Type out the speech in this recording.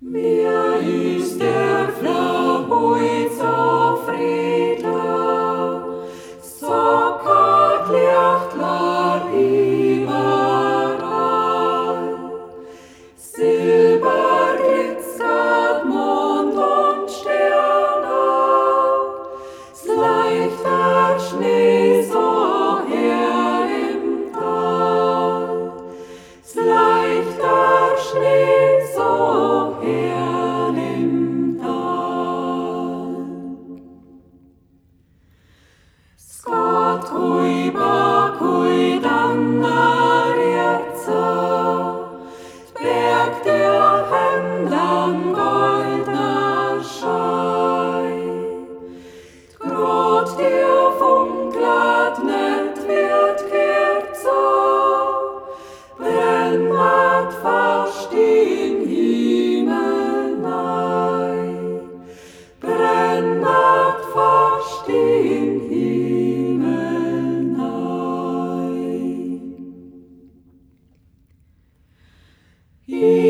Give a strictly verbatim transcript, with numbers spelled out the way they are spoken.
Mir ist der Flaut so friedlich, so kalt Lichtler überall. Silber glitzert Mond und Sterne, s leichter Schnee so her im Tal, s leichter Schnee so her im Tal. Skot uiba kuidanna rierza, Berg der Hemden goldner Schei. Grot der funklet net wird Kerze, brennat fast in Himmel nei, brennat fast in Himmel nei.